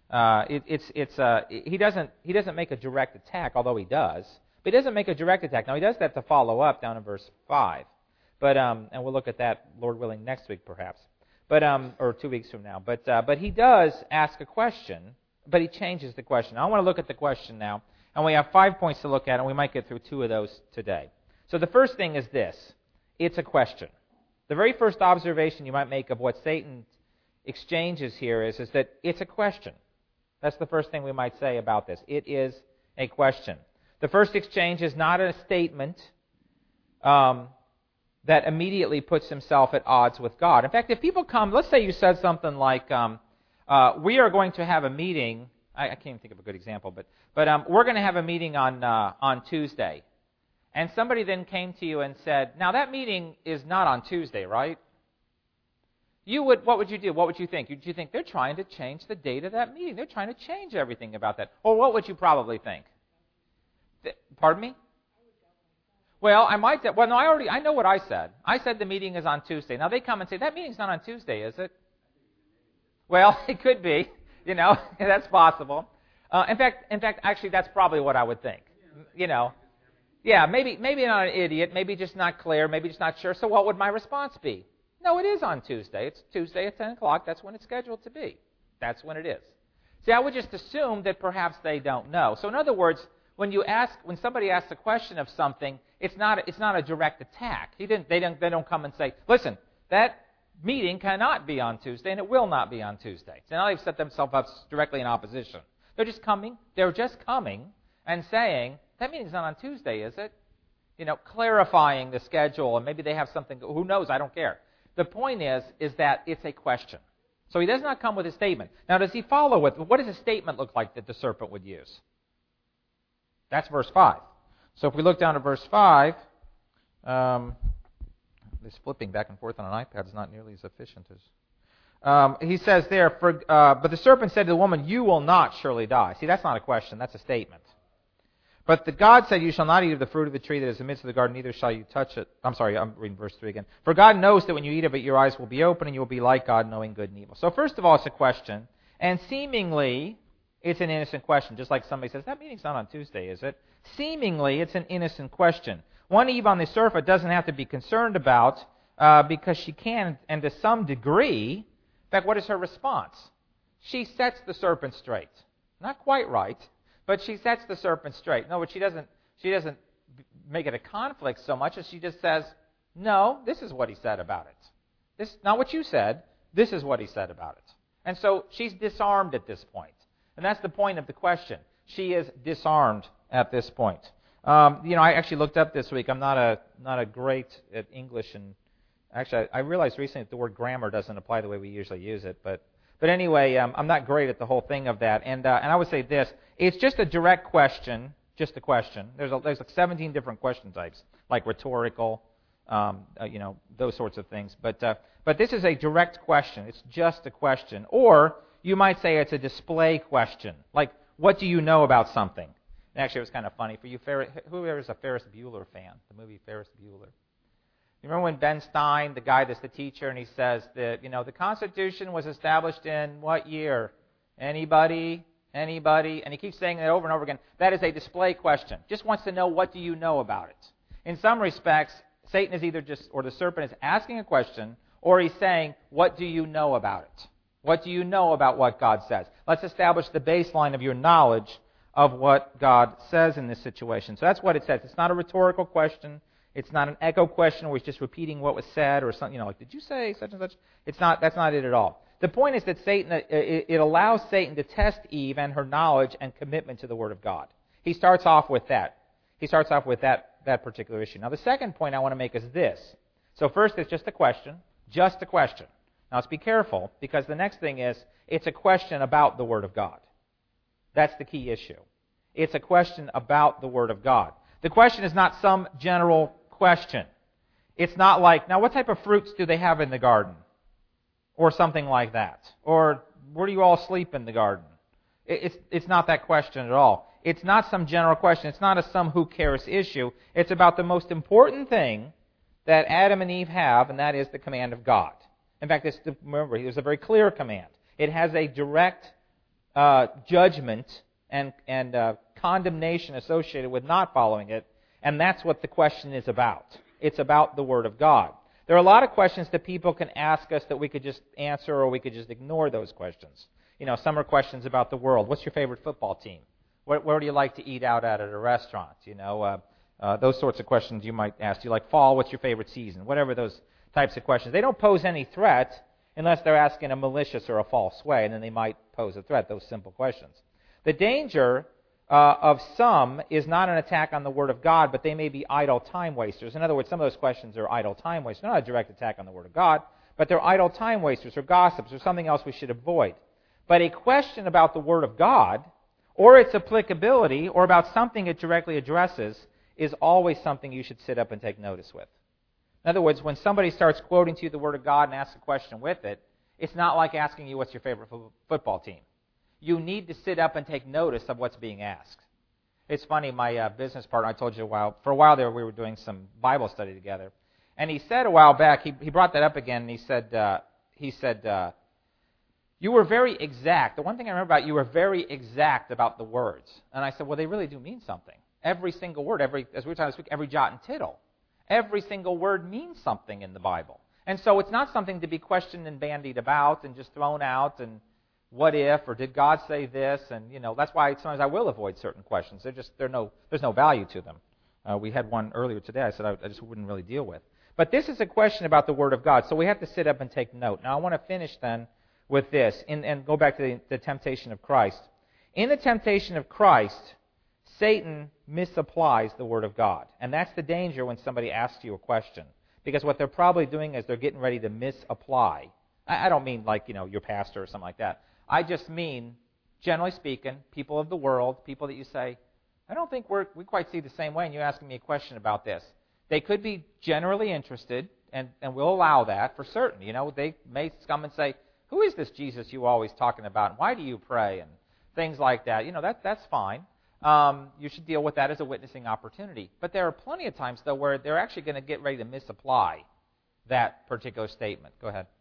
He doesn't make a direct attack, although he does. But he doesn't make a direct attack. Now he does that to follow up down in verse 5. But and we'll look at that, Lord willing, next week perhaps. But or 2 weeks from now. But he does ask a question, but he changes the question. I want to look at the question now, and we have 5 points to look at, and we might get through 2 of those today. So the first thing is this: it's a question. The very first observation you might make of what Satan exchanges here is that it's a question. That's the first thing we might say about this. It is a question. The first exchange is not a statement that immediately puts himself at odds with God. In fact, if people come, let's say you said something like, we are going to have a meeting. I can't even think of a good example, but we're going to have a meeting on Tuesday. And somebody then came to you and said, now that meeting is not on Tuesday, right? What would you do? What would you think? Would you think they're trying to change the date of that meeting? They're trying to change everything about that. Or what would you probably think? Pardon me? Well, I might say, well, no, I know what I said. I said the meeting is on Tuesday. Now they come and say, that meeting's not on Tuesday, is it? Well, it could be. That's possible. In fact, actually, that's probably what I would think. Yeah, maybe not an idiot, maybe just not clear, maybe just not sure. So what would my response be? No, it is on Tuesday. It's Tuesday at 10 o'clock. That's when it's scheduled to be. That's when it is. See, I would just assume that perhaps they don't know. So in other words, when somebody asks a question of something, it's not a direct attack. They don't come and say, listen, that meeting cannot be on Tuesday, and it will not be on Tuesday. So now they've set themselves up directly in opposition. They're just coming and saying, that meeting's not on Tuesday, is it? Clarifying the schedule, and maybe they have something, who knows, I don't care. The point is that it's a question. So he does not come with a statement. Now, does he follow with, what does a statement look like that the serpent would use? That's verse 5. So if we look down at verse 5, this flipping back and forth on an iPad is not nearly as efficient as... he says there, but the serpent said to the woman, you will not surely die. See, that's not a question, that's a statement. But God said, you shall not eat of the fruit of the tree that is in the midst of the garden, neither shall you touch it. I'm reading verse 3 again. For God knows that when you eat of it, your eyes will be open, and you will be like God, knowing good and evil. So first of all, it's a question, and seemingly, it's an innocent question. Just like somebody says, that meeting's not on Tuesday, is it? Seemingly, it's an innocent question. One Eve on the surface doesn't have to be concerned about, because she can, and to some degree, in fact, what is her response? She sets the serpent straight. Not quite right, but she sets the serpent straight. No, but she doesn't make it a conflict so much as she just says, no, this is what he said about it. This not what you said, this is what he said about it. And so she's disarmed at this point. And that's the point of the question. She is disarmed at this point. I actually looked up this week. I'm not a great at English, and actually I realized recently that the word grammar doesn't apply the way we usually use it, but anyway, I'm not great at the whole thing of that. And I would say this: it's just a direct question, just a question. There's like 17 different question types, like rhetorical, those sorts of things. But this is a direct question. It's just a question, or you might say it's a display question, like what do you know about something? And actually, it was kind of funny for you. Whoever is a Ferris Bueller fan, the movie Ferris Bueller. You remember when Ben Stein, the guy that's the teacher, and he says that, the Constitution was established in what year? Anybody? And he keeps saying that over and over again. That is a display question. Just wants to know, what do you know about it? In some respects, Satan is or the serpent is asking a question, or he's saying, what do you know about it? What do you know about what God says? Let's establish the baseline of your knowledge of what God says in this situation. So that's what it says. It's not a rhetorical question. It's not an echo question where he's just repeating what was said or something, like, did you say such and such? That's not it at all. The point is that it allows Satan to test Eve and her knowledge and commitment to the Word of God. He starts off with that. He starts off with that particular issue. Now, the second point I want to make is this. So first, it's just a question. Just a question. Now, let's be careful, because the next thing is, it's a question about the Word of God. That's the key issue. It's a question about the Word of God. The question is not some general question. It's not like, now what type of fruits do they have in the garden? Or something like that. Or where do you all sleep in the garden? It's not that question at all. It's not some general question. It's not a some who cares issue. It's about the most important thing that Adam and Eve have, and that is the command of God. In fact, remember, it was a very clear command. It has a direct judgment and condemnation associated with not following it, and that's what the question is about. It's about the Word of God. There are a lot of questions that people can ask us that we could just answer, or we could just ignore those questions. Some are questions about the world. What's your favorite football team? Where do you like to eat out at a restaurant? Those sorts of questions you might ask. Do you like fall? What's your favorite season? Whatever those types of questions. They don't pose any threat unless they're asking a malicious or a false way, and then they might pose a threat, those simple questions. The danger of some is not an attack on the Word of God, but they may be idle time wasters. In other words, some of those questions are idle time wasters. Not a direct attack on the Word of God, but they're idle time wasters or gossips or something else we should avoid. But a question about the Word of God, or its applicability, or about something it directly addresses, is always something you should sit up and take notice with. In other words, when somebody starts quoting to you the Word of God and asks a question with it, it's not like asking you what's your favorite football team. You need to sit up and take notice of what's being asked. It's funny, my business partner, I told you for a while there we were doing some Bible study together, and he said a while back, he brought that up again, and he said, you were very exact. The one thing I remember about you were very exact about the words. And I said, well, they really do mean something. Every single word, as we were trying to speak, every jot and tittle. Every single word means something in the Bible. And so it's not something to be questioned and bandied about and just thrown out and what if, or did God say this? And, that's why sometimes I will avoid certain questions. There's no value to them. We had one earlier today I said I just wouldn't really deal with. But this is a question about the Word of God, so we have to sit up and take note. Now I want to finish then with this and go back to the temptation of Christ. In the temptation of Christ, Satan misapplies the Word of God. And that's the danger when somebody asks you a question. Because what they're probably doing is they're getting ready to misapply. I don't mean like, your pastor or something like that. I just mean, generally speaking, people of the world, people that you say, I don't think we quite see the same way, and you're asking me a question about this. They could be generally interested, and we'll allow that for certain. They may come and say, who is this Jesus you always talking about? And why do you pray? And things like that. That's fine. You should deal with that as a witnessing opportunity. But there are plenty of times, though, where they're actually going to get ready to misapply that particular statement. Go ahead.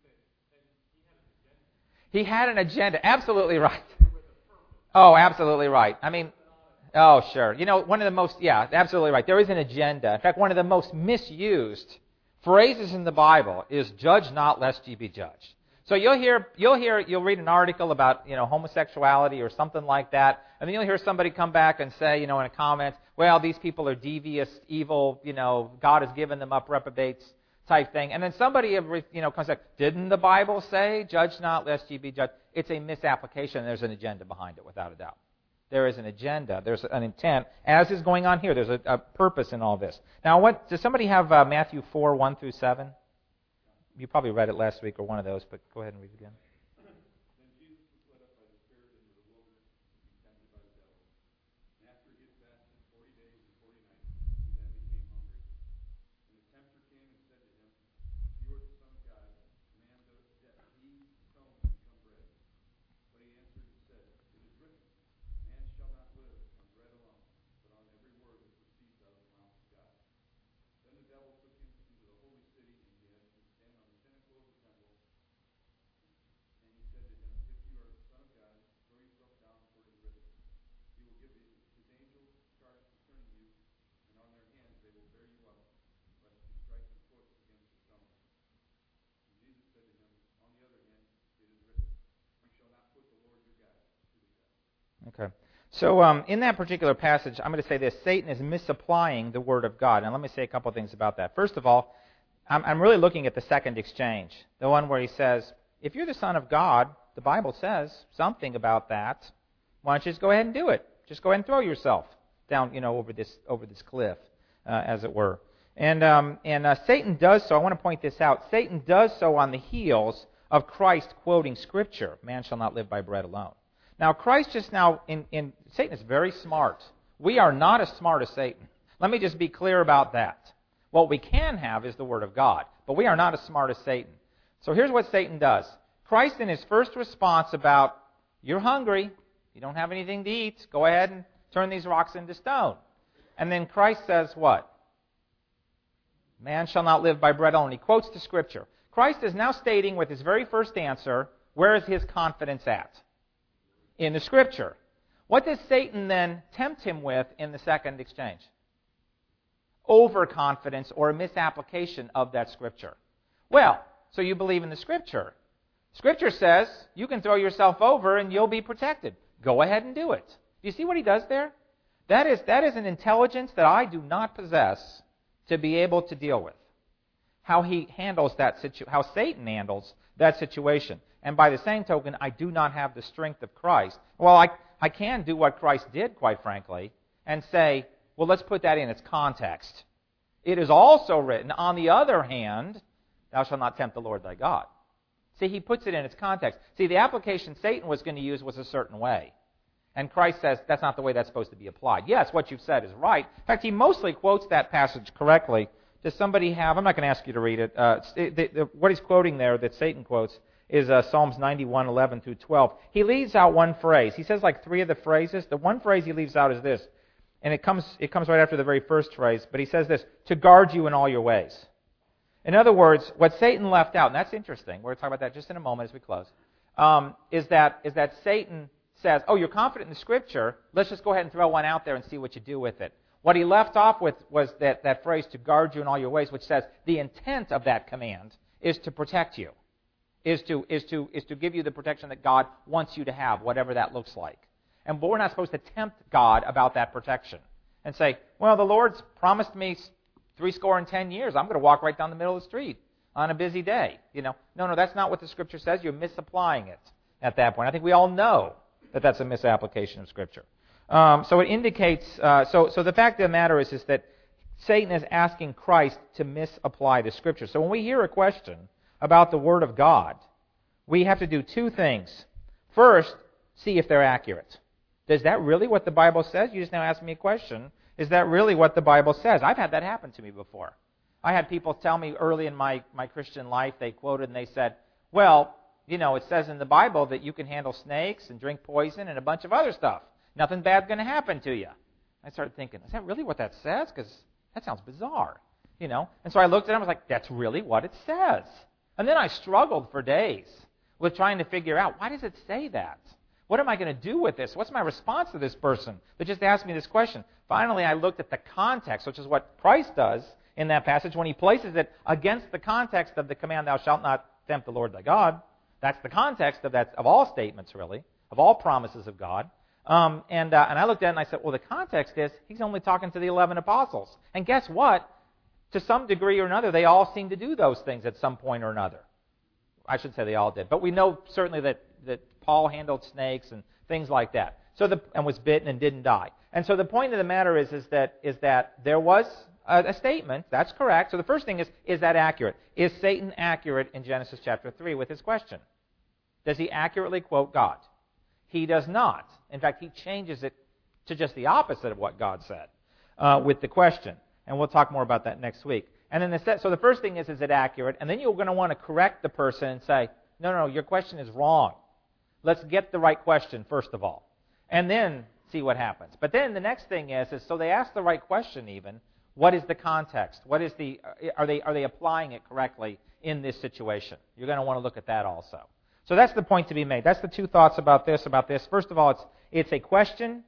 He had an agenda. Absolutely right. Oh, absolutely right. Oh, sure. One of the most, absolutely right. There is an agenda. In fact, one of the most misused phrases in the Bible is "judge not, lest ye be judged." So you'll read an article about, homosexuality or something like that, and then you'll hear somebody come back and say, in a comment, well, these people are devious, evil, God has given them up, reprobates type thing. And then somebody, comes back, didn't the Bible say, judge not, lest ye be judged? It's a misapplication, and there's an agenda behind it, without a doubt. There is an agenda. There's an intent, as is going on here. There's a purpose in all this. Now, does somebody have Matthew 4, 1 through 7? You probably read it last week or one of those, but go ahead and read it again. Then Jesus was led up by the Spirit into the wilderness to be tempted by the devil. And after he had fasted 40 days and 40 nights, he then became hungry. And the tempter came and said to him, if you are the Son of God, command that these stones become bread. But he answered and said, it is written, man shall not live on bread alone, but on every word that proceeds out of the mouth of God. Then the devil took him into the holy city, and he had him stand on the pinnacle of the temple. And he said to him, if you are the Son of God, throw yourself down, for it is written, he will give his angels charge concerning you, and on their hands they will bear you up, lest you strike your foot against a stone. And Jesus said to him, on the other hand, it is written, you shall not put the Lord your God to the test. Okay. So in that particular passage, I'm going to say this. Satan is misapplying the Word of God. And let me say a couple things about that. First of all, I'm really looking at the second exchange, the one where he says, if you're the Son of God, the Bible says something about that. Why don't you just go ahead and do it? Just go ahead and throw yourself down, over this cliff, as it were. And Satan does so. I want to point this out. Satan does so on the heels of Christ quoting Scripture. Man shall not live by bread alone. Now, Christ just now, Satan is very smart We are not as smart as Satan. Let me just be clear about that. What we can have is the Word of God, but we are not as smart as Satan. So here's what Satan does. Christ, in his first response about, you're hungry, you don't have anything to eat, go ahead and turn these rocks into stone. And then Christ says what? Man shall not live by bread alone. He quotes the Scripture. Christ is now stating with his very first answer, where is his confidence at? In the Scripture. What does Satan then tempt him with in the second exchange? Overconfidence or a misapplication of that Scripture. Well, so you believe in the Scripture. Scripture says you can throw yourself over and you'll be protected. Go ahead and do it. Do you see what he does there? That is an intelligence that I do not possess to be able to deal with. How he handles that how Satan handles that situation. And by the same token, I do not have the strength of Christ. Well, I can do what Christ did, quite frankly, and say, well, let's put that in its context. It is also written, on the other hand, thou shalt not tempt the Lord thy God. See, he puts it in its context. See, the application Satan was going to use was a certain way. And Christ says that's not the way that's supposed to be applied. Yes, what you've said is right. In fact, he mostly quotes that passage correctly. Does somebody have, I'm not going to ask you to read it. What he's quoting there that Satan quotes is Psalms 91, 11 through 12. He leaves out one phrase. He says like three of the phrases. The one phrase he leaves out is this. And it comes right after the very first phrase. But he says this, to guard you in all your ways. In other words, what Satan left out, and that's interesting, we're going to talk about that just in a moment as we close, is that Satan says, oh, you're confident in the Scripture, let's just go ahead and throw one out there and see what you do with it. What he left off with was that phrase, to guard you in all your ways, which says the intent of that command is to protect you, is to give you the protection that God wants you to have, whatever that looks like. But we're not supposed to tempt God about that protection and say, well, the Lord's promised me 70 years. I'm going to walk right down the middle of the street on a busy day. No, that's not what the Scripture says. You're misapplying it at that point. I think we all know that that's a misapplication of Scripture. So it indicates, so the fact of the matter is that Satan is asking Christ to misapply the Scripture. So when we hear a question about the Word of God, we have to do two things. First, see if they're accurate. Is that really what the Bible says? You just now asked me a question. Is that really what the Bible says? I've had that happen to me before. I had people tell me early in my Christian life, they quoted and they said, well, it says in the Bible that you can handle snakes and drink poison and a bunch of other stuff. Nothing bad's going to happen to you. I started thinking, is that really what that says? Because that sounds bizarre. And so I looked at it and I was like, that's really what it says. And then I struggled for days with trying to figure out, why does it say that? What am I going to do with this? What's my response to this person that just asked me this question? Finally, I looked at the context, which is what Christ does in that passage when he places it against the context of the command, thou shalt not tempt the Lord thy God. That's the context of all statements, really, of all promises of God. And I looked at it and I said, well, the context is he's only talking to the 11 apostles. And guess what? To some degree or another, they all seem to do those things at some point or another. I should say they all did. But we know certainly that Paul handled snakes and things like that. And was bitten and didn't die. And so the point of the matter is that there was a statement. That's correct. So the first thing is that accurate? Is Satan accurate in Genesis chapter 3 with his question? Does he accurately quote God? He does not. In fact, he changes it to just the opposite of what God said with the question. And we'll talk more about that next week. And then so the first thing is it accurate? And then you're going to want to correct the person and say, no, your question is wrong. Let's get the right question first of all. And then see what happens. But then the next thing is so they ask the right question even. What is the context? Are they applying it correctly in this situation? You're going to want to look at that also. So that's the point to be made. That's the two thoughts about this. First of all, it's a question.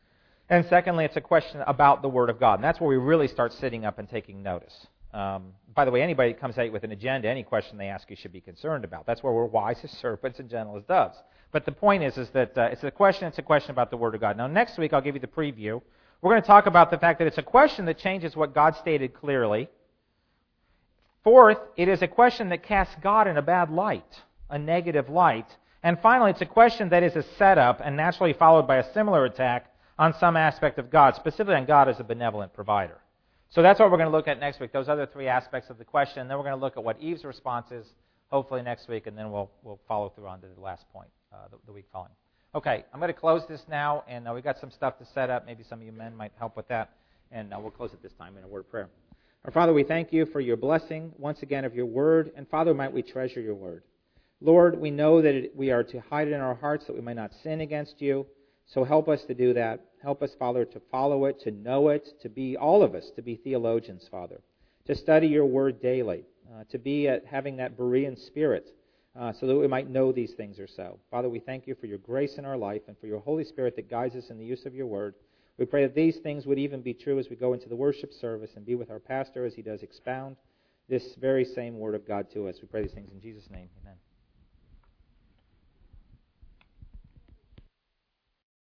And secondly, it's a question about the Word of God. And that's where we really start sitting up and taking notice. By the way, anybody that comes out with an agenda, any question they ask you should be concerned about. That's where we're wise as serpents and gentle as doves. But the point is that it's a question about the Word of God. Now, next week, I'll give you the preview. We're going to talk about the fact that it's a question that changes what God stated clearly. Fourth, it is a question that casts God in a bad light, a negative light. And finally, it's a question that is a setup and naturally followed by a similar attack on some aspect of God, specifically on God as a benevolent provider. So that's what we're going to look at next week, those other three aspects of the question. And then we're going to look at what Eve's response is, hopefully next week, and then we'll follow through on to the last point the week following. Okay, I'm going to close this now, and we've got some stuff to set up. Maybe some of you men might help with that, and we'll close it this time in a word of prayer. Our Father, we thank you for your blessing, once again, of your word, and Father, might we treasure your word. Lord, we know that we are to hide it in our hearts that we might not sin against you, so help us to do that. Help us, Father, to follow it, to know it, to be, all of us, to be theologians, Father, to study your word daily, to be having that Berean spirit, so that we might know these things are so. Father, we thank you for your grace in our life and for your Holy Spirit that guides us in the use of your word. We pray that these things would even be true as we go into the worship service and be with our pastor as he does expound this very same word of God to us. We pray these things in Jesus' name. Amen.